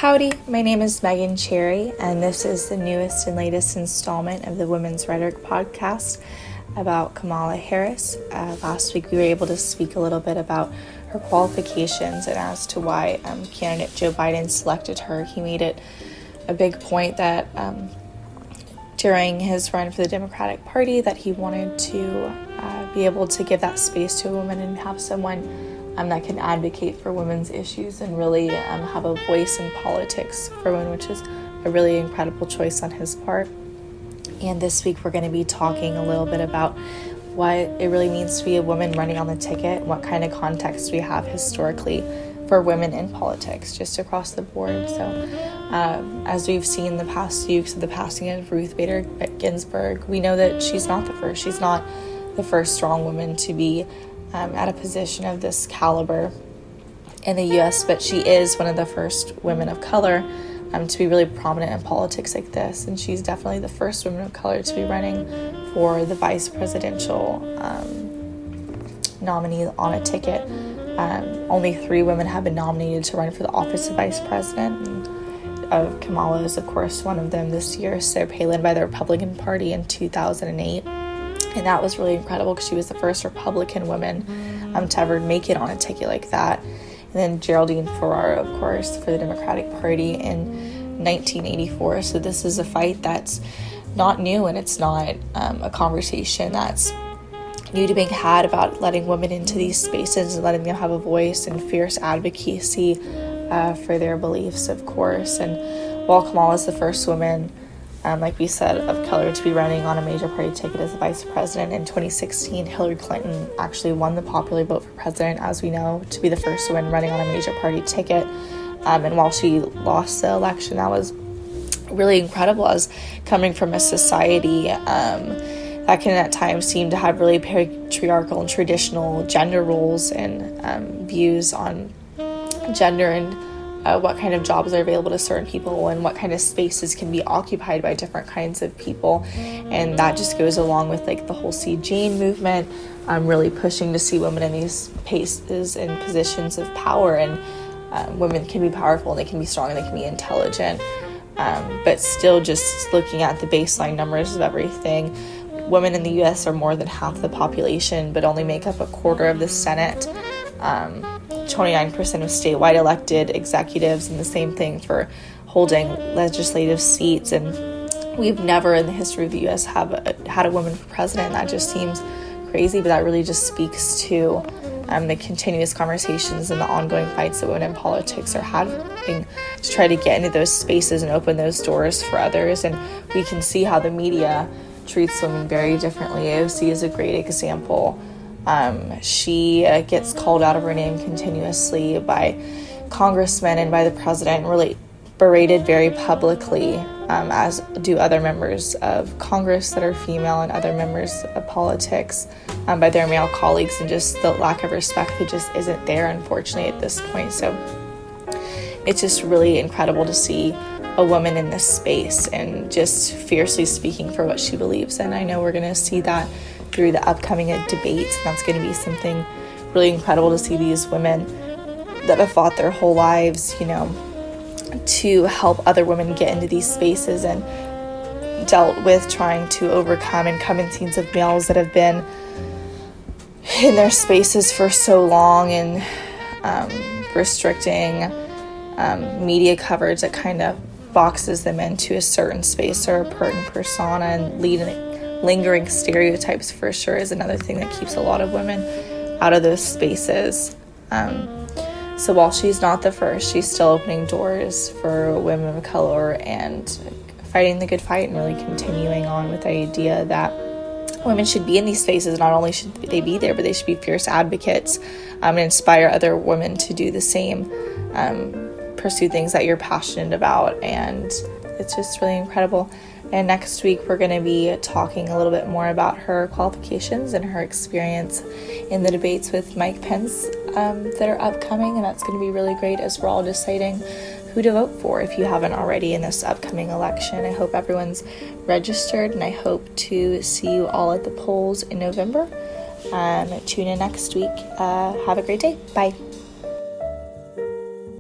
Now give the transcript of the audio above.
Howdy, my name is Megan Cherry, and this is the newest and latest installment of the Women's Rhetoric podcast about Kamala Harris. Last week we were able to speak a little bit about her qualifications and as to why candidate Joe Biden selected her. He made it a big point that during his run for the Democratic Party that he wanted to be able to give that space to a woman and have someone that can advocate for women's issues and really have a voice in politics for women, which is a really incredible choice on his part. And this week we're going to be talking a little bit about what it really means to be a woman running on the ticket, and what kind of context we have historically for women in politics, just across the board. So as we've seen the past few weeks of the passing of Ruth Bader Ginsburg, we know that she's not the first. She's not the first strong woman to be at a position of this caliber in the U.S., but she is one of the first women of color to be really prominent in politics like this, and she's definitely the first woman of color to be running for the vice presidential nominee on a ticket. Only 3 women have been nominated to run for the office of vice president, and Kamala is, of course, one of them this year. Sarah Palin by the Republican Party in 2008. And that was really incredible because she was the first Republican woman to ever make it on a ticket like that. And then Geraldine Ferraro, of course, for the Democratic Party in 1984. So this is a fight that's not new, and it's not a conversation that's new to being had about letting women into these spaces and letting them have a voice and fierce advocacy for their beliefs, of course. And while Kamala is the first woman, like we said, of color to be running on a major party ticket as the vice president. In 2016, Hillary Clinton actually won the popular vote for president, as we know, to be the first woman running on a major party ticket. And while she lost the election, that was really incredible, as coming from a society that can at times seem to have really patriarchal and traditional gender roles and views on gender and what kind of jobs are available to certain people and what kind of spaces can be occupied by different kinds of people. And that just goes along with like the whole See Jane movement, really pushing to see women in these spaces and positions of power. And women can be powerful, and they can be strong, and they can be intelligent. But still, just looking at the baseline numbers of everything, women in the U.S. are more than half the population, but only make up a quarter of the Senate. 29% of statewide elected executives, and the same thing for holding legislative seats. And we've never in the history of the U.S. had a woman for president. That just seems crazy, but that really just speaks to the continuous conversations and the ongoing fights that women in politics are having to try to get into those spaces and open those doors for others. And we can see how the media treats women very differently. AOC is a great example. She gets called out of her name continuously by congressmen and by the president, really berated very publicly, as do other members of Congress that are female and other members of politics, by their male colleagues, and just the lack of respect that just isn't there, unfortunately, at this point. So it's just really incredible to see a woman in this space and just fiercely speaking for what she believes in. I know we're going to see that through the upcoming debates, and that's going to be something really incredible to see these women that have fought their whole lives, to help other women get into these spaces and dealt with trying to overcome incumbencies of males that have been in their spaces for so long, and restricting media coverage that kind of boxes them into a certain space or a certain persona, and lingering stereotypes for sure is another thing that keeps a lot of women out of those spaces. So while she's not the first, she's still opening doors for women of color and fighting the good fight, and really continuing on with the idea that women should be in these spaces. Not only should they be there, but they should be fierce advocates and inspire other women to do the same, pursue things that you're passionate about. And it's just really incredible. And next week, we're going to be talking a little bit more about her qualifications and her experience in the debates with Mike Pence that are upcoming. And that's going to be really great as we're all deciding who to vote for if you haven't already in this upcoming election. I hope everyone's registered, and I hope to see you all at the polls in November. Tune in next week. Have a great day. Bye.